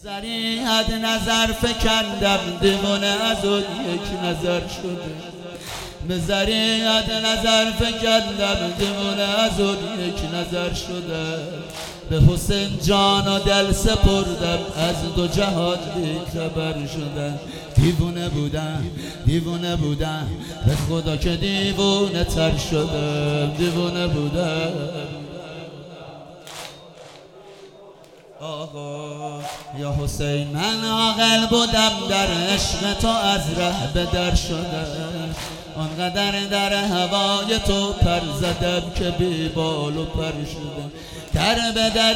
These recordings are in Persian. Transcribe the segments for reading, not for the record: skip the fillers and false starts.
زریعت نظر فکندم دیوانه از اون یک نظر شده. به زریعت نظر فکندم دیوانه از اون یک نظر شده. به حسین جان و دل سپردم از دو جهان بی خبر شدم. دیوانه بودم دیوانه بودم به خدا که دیوانه تر شدم. دیوانه بودم آقا یا حسین من عاقل بودم در عشق تو از ره به در شدم. آنقدر در هوای تو پر زدم که بی بال و پر شدم. در به در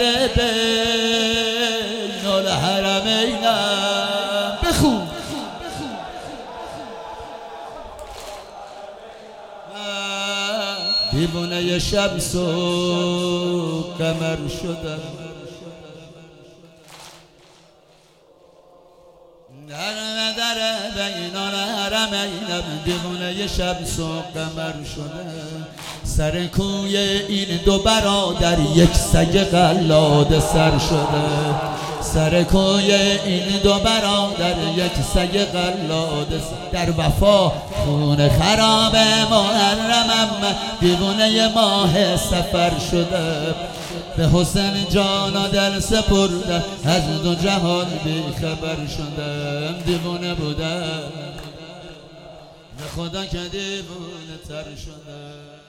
بین الحرمینم بخون دیوانه شمس و قمر شدم. در بین الحرمینم دیوانه شمس و قمر شده. سر کوی این دو برادر یک سگ قلاده سر شده. سر کوی این دو برادر یک سگ قلاده در وفا خون خراب محرمم دیوانه ماه سفر شده. به حسین جان و دل سپردم از دو جهان بی خبر شدم. دیوانه بودم به خدا که دیوانه تر شدم.